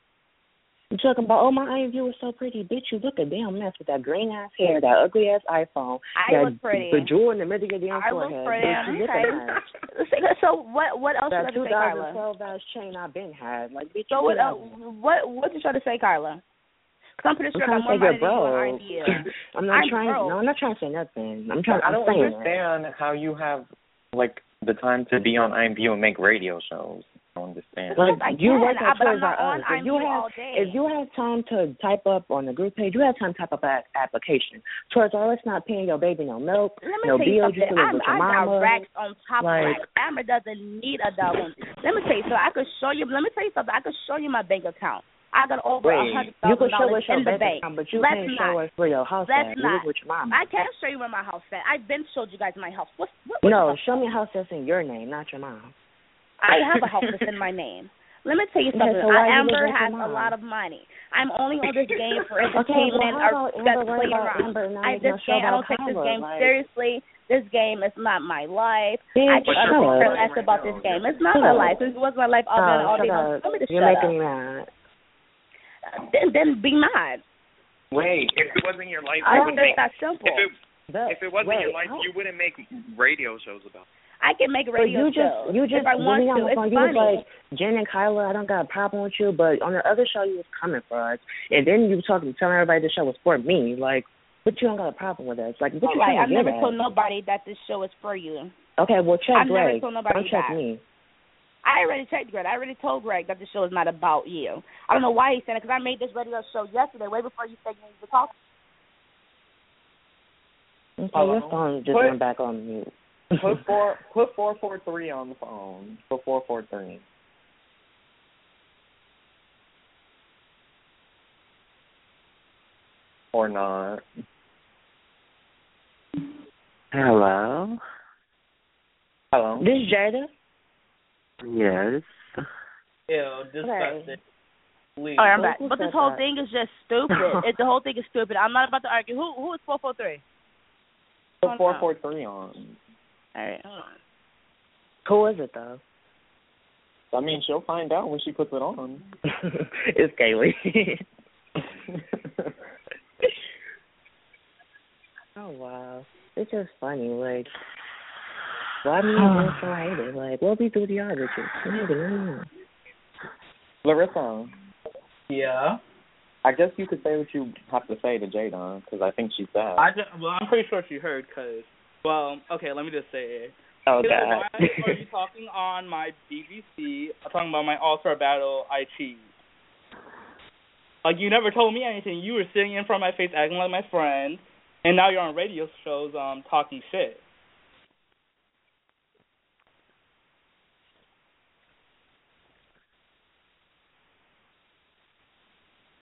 You talking about, oh, my eye view is so pretty. Bitch, you look a damn mess with that green ass hair, that ugly ass iPhone. I that look pretty. The jewel in the middle of your damn I look forehead. pretty. Bitch, you look Okay. a mess. So what? What else That should I say, Kyla? twenty twelve ass chain I've been had. Like, bitch, So you what? could Uh, have- what? What you trying to say, Kyla? Because I'm pretty I'm sure I trying got more to say money you're than you on broke. idea. I'm not I'm trying. broke. No, I'm not trying to say nothing. I'm trying. I I'm don't saying understand how you have like the time to be on I M V and make radio shows. I don't understand. Like, I you can, work I, at but I'm Toys not R on Us. If you I M V have, all day. if you have time to type up on the group page, you have time to type up an application. Toys R Us not paying your baby no milk, Let me no tell you bills. You something. still live I'm, with your I got mama. racks on top Like- of racks. Amber doesn't need a double. Let me tell you something. I could show you. Let me tell you something. I could show you my bank account. I got over a Wait, hundred you thousand can show dollars us your in the bank bank. account, but you Let's can't not. show us where your house Let's at. You not. live with your mama. I can't show you where my house at. I've been showed you guys my house. What's what? what No, the show me a house that's in your name, not your mom. I have a house that's in my name. Let me tell you Okay, something. so why you Amber live with your has a mom? lot of money. I'm only on this game for Okay, entertainment well, how or about just Amber worry playing about around. Amber and not I making this a show game. I about don't take this Kyla, game like- seriously. This game is not my life. Bitch, I can shut understand up. less about this game. It's not Shut my up. life. If it was my life all day, Oh, all day. shut long. up. Tell me to You're shut making up. me mad. Then, then be mad. Wait, if it wasn't your life, I you don't would think make, that's simple. if it if it wasn't Wait, your life, how- you wouldn't make radio shows about it. I can make But radio you just, shows you just, if I want when we on to. the It's phone, you funny. was like, Jen and Kyla, I don't got a problem with you, but on the other show, you was coming for us. And then you were talking, telling everybody the show was for me. Like, but you don't got a problem with us. Like, what All you right, trying I've to never get told at? nobody that this show is for you. Okay, well, check I've never Greg. told nobody Don't check that. me. I already checked Greg. I already told Greg that the show is not about you. I don't know why he's saying it, because I made this radio show yesterday, way before you said you needed to talk. Okay, Hello? your phone just Put- went back on mute. Put four put four four three on the phone. Put four four three. Or not. Hello? Hello. This is Jada? Yes. Ew, disgusting. Leave. All right, I'm back. Who But this said whole that? thing is just stupid. it, the whole thing is stupid. I'm not about to argue. Who who is four four three? Put four four three on. All right, hold on. Who is it, though? I mean, she'll find out when she puts it on. It's Kaylee. Oh, wow. It's just funny. Like, why do you get so hated? Like, what we do to y'all bitches? Larissa, Yeah. I guess you could say what you have to say to Jada, because I think she's sad. I just, well, I'm pretty sure she heard, because, well, okay, let me just say it. Oh, Taylor, God. why are you talking on my B B C, talking about my All-Star Battle I cheat? Like, you never told me anything. You were sitting in front of my face acting like my friend, and now you're on radio shows um talking shit.